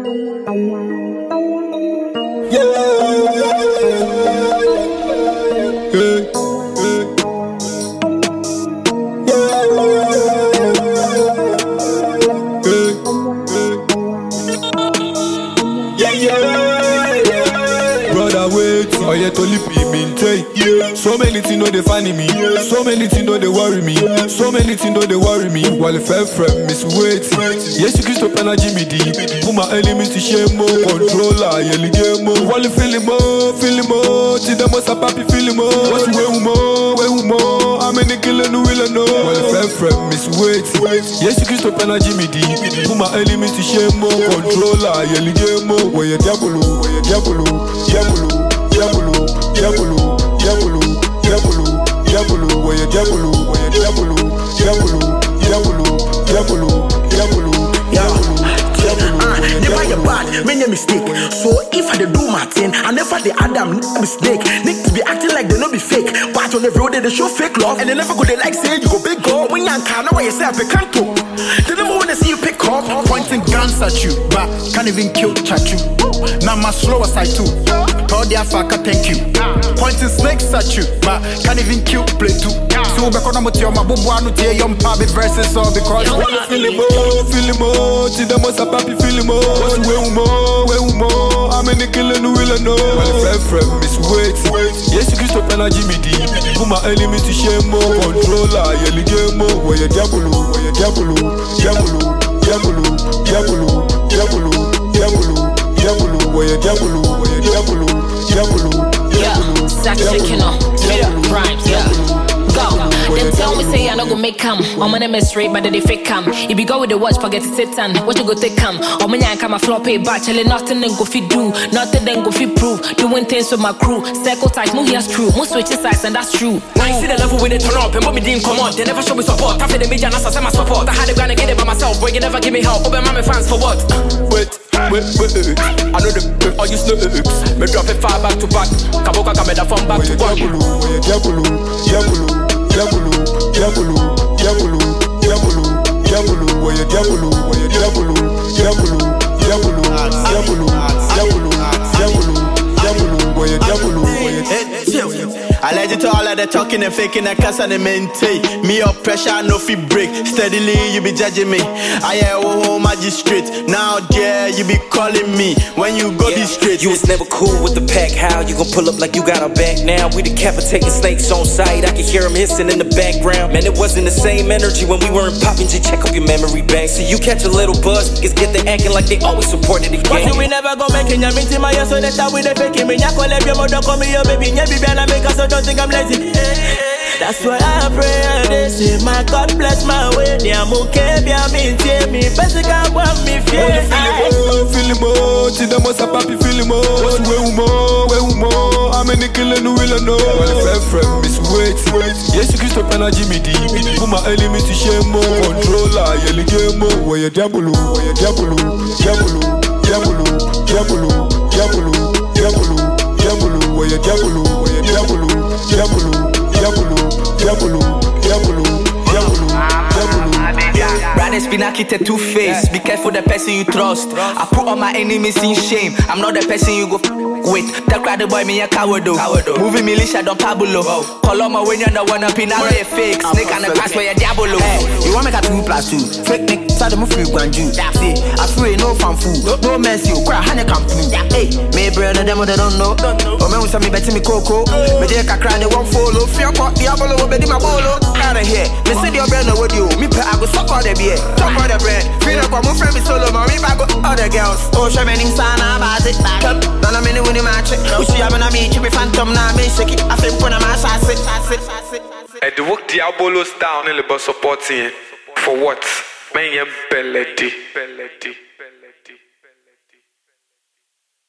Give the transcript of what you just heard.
Oh yeah, to lip me take. So many things know they funny me. So many things know they worry me. So many things know they worry me. While if I friend miss wait. Yes, you Christopher and Jimmy D. Put my enemies to shame more. Controller, yelly game more. While you feeling more. Till them must have papi feeling more. What's way more? How many killing the will I know? While if I friend miss wait. Yes, you Christopher and Jimmy D. Put my enemies to shame more. Controller, yelly game more. Where you diabolo. Where you never your bad, many mistake. So if I do my thing, I never the Adam mistake. Niggas be acting like they no be fake, but on the road they show fake love, and they never go they like say you go big go. When you can't know why you say I can't talk. They never wanna see you pick up, pointing guns at you, but can't even kill chat you. Now my slower side too. Told their fucker thank you. Pointing snakes at you, but can't even kill play too. So because I'm your my bobo anu tie your papi verses all because feeling more. Till them must have papi feeling more. Way more. How many killing the will I know? Well, friend miss wait. Yes, you Christopher and Jimmy D. Put my enemies to shame more. Controller, yelly game more. Where you diabolo. Where you diabolo. Yeah, sack chicken on, straight up rhymes, yeah. Go. Them tell me say I no go make come. On my name is straight, but they fake come. If you go with the watch, forget to sit down. What you go take come? On my name come a floppy bachelor, nothing then go fit do, nothing then go fit prove. Doing things with my crew, circle tight, move here's true, move switches sides and that's true. I see the level when they turn up and what me didn't come on. They never show me support. After the major, I send my support. I had to gonna get it by myself, but you never give me help. Open my fans for what? Wait. I know the all you snakes. Me drop it far back to back. Kaboka kameda from back to back. Where you I let you to all of the talking and faking and cuss and maintain. Me up pressure, no fee break. Steadily you be judging me. I am home magistrate. Now dear, you be calling me when you go this straight. You was never cool with the pack. How you gon' pull up like you got our back now? We decapitating snakes on sight. I can hear them hissing in the background. Man, it wasn't the same energy when we weren't popping. Just check up your memory bank. See you catch a little buzz. Niggas get the acting like they always supported the game. We never go make it. I'm my so that's how we the faking me. I call every mother call me your baby. Yeah, baby, and I make us so don't think I'm lazy. That's why I pray and they say, my God bless my way. Yeah, I'm okay, I'm in me. Best God want me feel. Feeling more. Till them must have papi feeling more. Way more. How many killing the will I know? Well, friend miss wait. Yes, you Christopher and Jimmy D. Put my enemies to shame more. Controller, yelly game more. Where you diabolo. Where you Brothers be not keep two-faced. Be careful the person you trust. I put all my enemies in shame. I'm not the person you go with. That crowd the boy me a coward. Moving militia don't Pablo. Call on my when you're the one up in a fake. Snake and the pass where you diabolo. You want me to 2+2? Fake Nick, start them free Guanju. See, I free no fan food. No mercy, you cry, honey company. Hey, me brand of them they don't know. Or me with me betting me cocoa. Me they can cry, they won't follow. Fear pot, diabolo, bet my bolo. Out of here, me say your brand with you. Me pay, I go suck all the beer. Chop all the bread. Feel up on my friend, me solo, but me back go other girls. Oh, show me sana, about it. None of me when you match it. We see I'm gonna meet you, be phantom, now me shake it. I think when I'm ass, At the work Diabolo's down in the bus supporting. For what? Man, you belly.